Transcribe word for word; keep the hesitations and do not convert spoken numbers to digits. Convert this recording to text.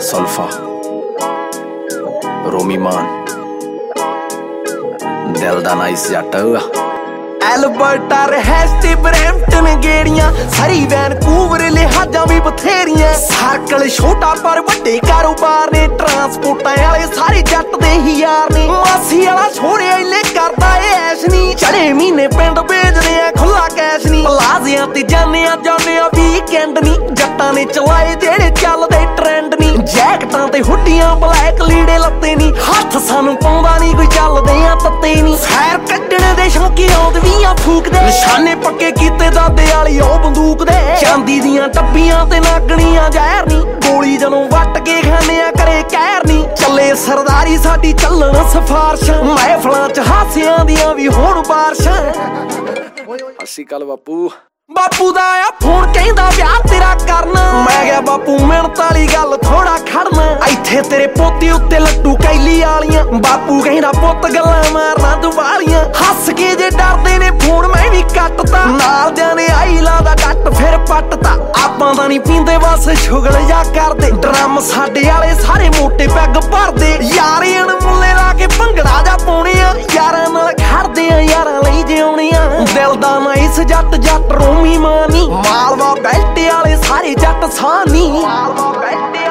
sulpha रोमी मान दिल दा nice Jatt Alberta ਰਹਿਸਟੀ ਬਰੈਂਪਟਨ ਗੇੜੀਆਂ ਸਰੀ ਵੈਨਕੂਵਰ ਲਿਹਾਜ਼ਾਂ ਵੀ ਬਥੇਰੀਆਂ ਸਰਕਲ ਛੋਟਾ ਪਰ ਵੱਡੇ ਕਾਰੋਬਾਰ ਨੇ ਟਰਾਂਸਪੋਰਟਾਂ ਵਾਲੇ ਸਾਰੇ ਜੱਟ ਦੇ ਹੀ ਯਾਰ ਨੇ ਮਾਸੀ ਵਾਲਾ ਛੋੜਿਆ ਇਲੇ ਕਰਦਾ ਏ ਐਸ਼ ਨੀ ਚੜੇ ਮਹੀਨੇ ਪਿੰਡ ਵੇਚਦੇ ਆ ਖੁੱਲਾ ਕੈਸ਼ ਨੀ ਪਲਾਜ਼ਿਆਂ ਤੇ ਜਾਂਦੇ ਆ ਜਾਂਦੇ ਆ ਵੀਕਐਂਡ ਨੀ ਜੱਟਾਂ ਨੇ ਚਲਾਏ ਜਿਹੜੇ ਚੱਲਦੇ ਟ੍ਰੈਂਡ ਨੀ ਜੈਕਟਾਂ ਤੇ ਹੁੱਡੀਆਂ ਬਲੈਕ ਲੀੜੇ ਲੱਤੇ ਨੀ ਹੱਥ ਸਾਨੂੰ ਪਾਉਂਦਾ ਨੀ ਕੋਈ ਚੱਲਦੇ ਆ ਤੱਤੇ ਨੀ ਫੈਰ ਕੱਢਣ ਦੇ ਸ਼ੌਕੀ ਆਉਂਦਵੀਆਂ ਫੂਕਦੇ ਨਿਸ਼ਾਨੇ ਪੱਕੇ ਕੀਤੇ ਦਾਦੇ ਵਾਲੀ ਉਹ ਬੰਦੂਕ ਦੇ ਚਾਂਦੀ ਦੀਆਂ ਟੱਬੀਆਂ ਤੇ ਨਾਗਣੀਆਂ ਜ਼ਹਿਰ ਨੀ ਗੋਲੀ ਜਦੋਂ ਵੱਟ ਕੇ ਖਾਂਦੇ ਆ ਕਰੇ ਕਹਿਰ ਨੀ ਚੱਲੇ ਸਰਦਾਰੀ ਸਾਡੀ ਚੱਲਣ ਸਿਫਾਰਸ਼ਾਂ ਮਹਿਫਲਾਂ ਚ ਹਾਸਿਆਂ ਦੀਆਂ ਵੀ ਹੋਣ ਬਾਰਸ਼ਾਂ अस्सी कल बापू ਬਾਪੂ ਦਾ ਆ ਫੋਨ ਕਹਿੰਦਾ ਵਿਆਹ ਤੇਰਾ ਕਰਨਾ ਮੈਂ ਕਿਹਾ ਬਾਪੂ ਮਿਹਨਤ ਵਾਲੀ ਗੱਲ ਥੋੜਾ ਖੜਨਾ ਇੱਥੇ ਤੇਰੇ ਪੋਤੀ ਉੱਤੇ ਲੱਟੂ ਕੈਲੀ ਵਾਲੀਆਂ ਬਾਪੂ ਕਹਿੰਦਾ ਪੁੱਤ ਗੱਲਾਂ ਮਾਰਨਾ ਦੁਬਾਲੀਆਂ ਹੱਸ ਕੇ ਜੇ ਡਰਦੇ ਨੇ ਫੋਨ ਮੈਂ ਵੀ ਕੱਟਤਾ ਨਾਲ ਦਿਆਂ ਨੇ ਆਈ ਲਾ ਦਾ ਡੱਟ ਫਿਰ ਪੱਟਤਾ ਆਪਾਂ ਤਾਂ ਨਹੀਂ ਪੀਂਦੇ ਬਸ ਛੁਗਲ ਜਾ ਕਰਦੇ ਡਰਮ ਸਾਡੇ ਵਾਲੇ ਸਾਰੇ ਮੋਟੇ ਪੈਗ ਭਰਦੇ ਯਾਰੀਆਂ ਨੂੰ ਮੁੱਲੇ ਲਾ ਕੇ ਭੰਗੜਾ ਜਾ ਪਾਉਣੇ ਆ ਯਾਰਾਂ ਨਾਲ ਖੜਦੇ ਆ ਯਾਰਾਂ ਲਈ ਜਿਉਣੇ ਆ ਦਿਲ ਦਾ ਨਾ ਇਸ ਜੱਟ ਜੱਟ ਰੋਮੀ ਮਾਨੀ ਮਾਲਵਾ ਬੈਲਟ ਵਾਲੇ ਸਾਰੇ ਜੱਟ ਸਾਨੀ ਮਾਲਵਾ ਬੈਲਟ